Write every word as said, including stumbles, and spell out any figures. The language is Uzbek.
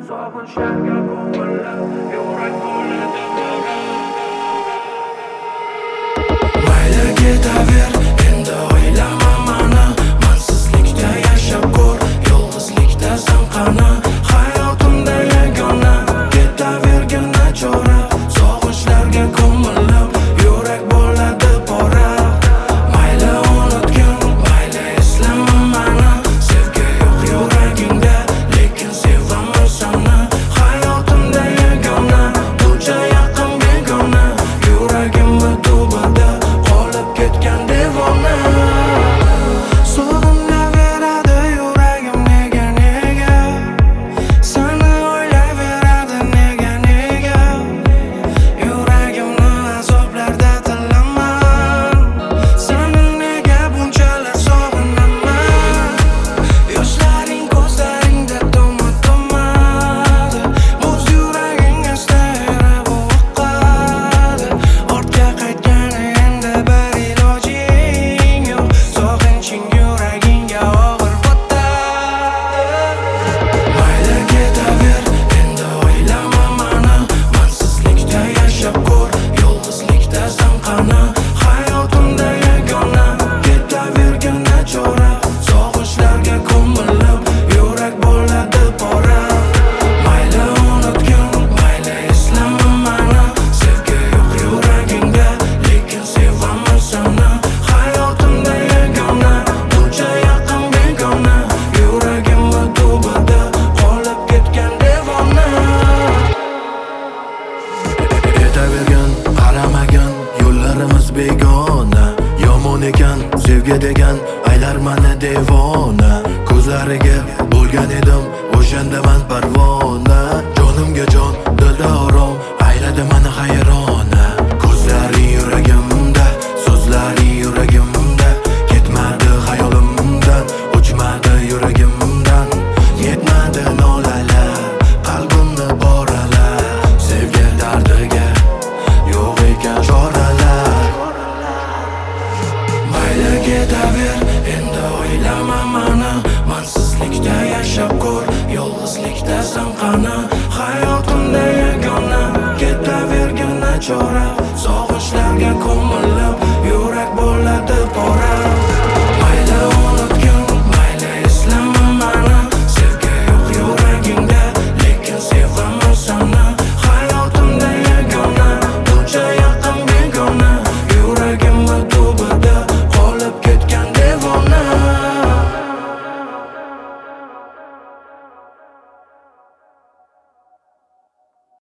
sog'inchlarga ko'milib yurak bo'ladi mayli ketaver endi o'ylama mani mansizlikda yashab ko'r yolg'izlikda zamqani hayotimda yagona ketavergin nachora sog'inchlarga ko'milib yurak bo'ladi pora mayli unutgin mayli eslama mani sevgi yo'q yuragingda lekin sevaman seni hayotimda yagona buncha yaqin begona yuragimni tubida qolib ketgan devona sog'inaveradi yuragim nega nega seni o'ylayveradi nega nega yuragimni azoblarda tilaman seni nega bunchalar sog'inaman yoshlaring ko'zlaringda tomma tommadi muz yuraging asta erib oqadi ortga qaytgani endi bir ilojing yo'q sog'inching yuragingga og'ir botadi mayli ketaver endi o'ylama mani mansizlikda yashab ko'r yolg'izlikda zamqani hayotimda yagona ketavergin nachora sog'inchlarga ko'milib yurak bo'ladi pora mayli unutgin mayli eslama mani sevgi yo'q yuragingda lekin sevaman seni hayotimda yagona buncha yaqin begona yuragimni tubida qolib ketgan devona ketavergin qaramagin yo'llarimiz begona yomon ekan sevgi degan aylar mani devona ko'zlariga bo'lgan edim o'shanda man parvona jonimga jon dilda orom ayladi mani hayrona ko'zlaring yuragimda so'zlaring yuragimda ketmadi xayolimdan o'chmadi yuragimdan yetmadi nolalar qalbimni poralar sevgi dardiga yo'q ekan choralar mayli ketaver endi o'ylama mani mansizlikda yashab ko'r yolg'izlikda zamqani hayotimda yagona ketavergin nachora sog'inchlarga ko'milib